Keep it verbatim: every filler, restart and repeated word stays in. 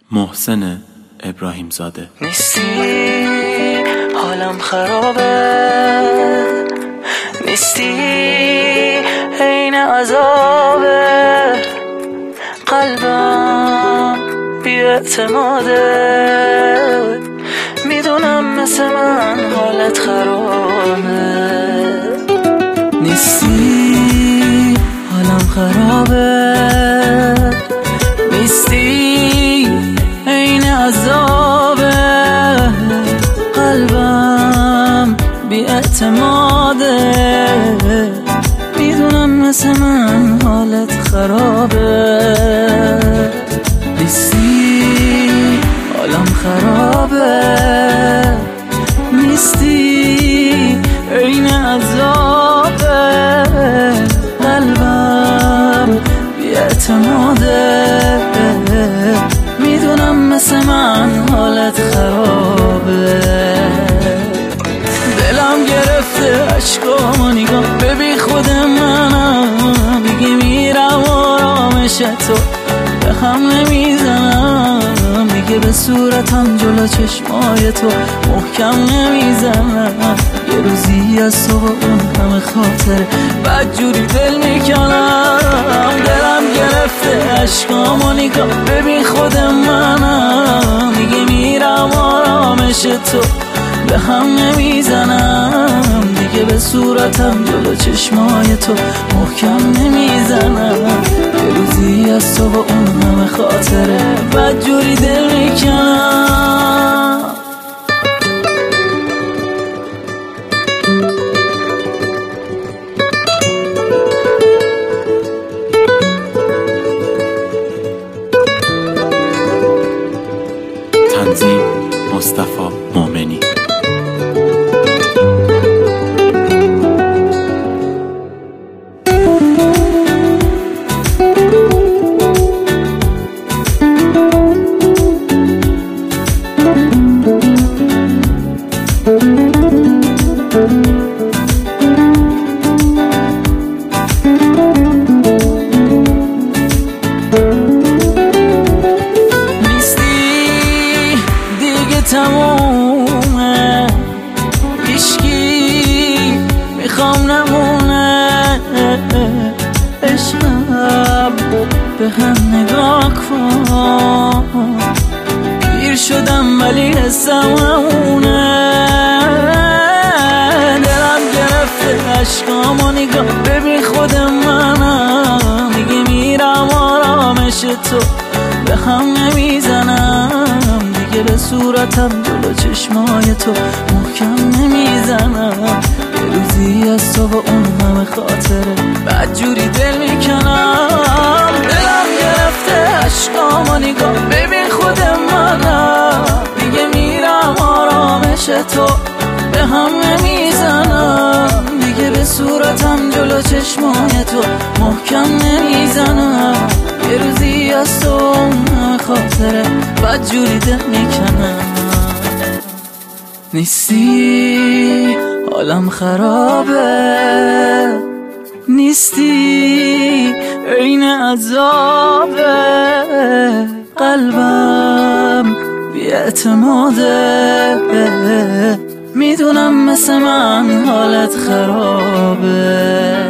محسن ابراهیم زاده. نیستی حالم خرابه، نیستی عین عذابه، قلبم بی اعتماده، میدونم مثل من حالت خرابه. نیستی حالم خرابه، نیستی عین عذابه، قلبم بی اعتماده، میدونم مثل من حالت خرابه. نیستی حالم خرابه، نیستی عین عذابه، قلبم بی اعتماده، میدونم مثل من حالت خرابه. دلم گرفته عشقامو نگاه، ببین خود منم دیگه میرم آرامش تو به هم نمیزنم، دیگه به صورتم جلو چشمای تو محکم نمیزنم. یه روزی از تو با اون همه خاطره بدجوری دل میکنم. دلم گرفته عشقامو نگاه، ببین خود منم دیگه میرم آرامش تو به هم نمیزنم، دیگه به صورتم جلو چشمای تو محکم نمیزنم. یه روزی از تو با اون همه خاطره بدجوری دل میکنم. تنظیم مصطفی مومنی. تمومه هیچکی میخوام نمونه، عشقم به هم نگاه کن، پیر شدم ولی حسم همونه. دلم گرفته عشقامو نگاه، ببین خود منم دیگه میرم آرامش تو به هم نمیزنم، دیگه به صورتم جلو چشمای تو محکم نمیزنم. یه روزی از تو با اون همه خاطره بدجوری دل میکنم. دلم گرفته عشقامو نگاه، ببین خود منم دیگه میرم آرامش تو به هم نمیزنم، دیگه به صورتم جلو چشمای تو محکم نمیزنم. یه روزی از تو اون خاطره بدجوری دل میکنم. نیستی حالم خرابه، نیستی عین عذابه، قلبم بی اعتماده، میدونم مثل من حالت خرابه.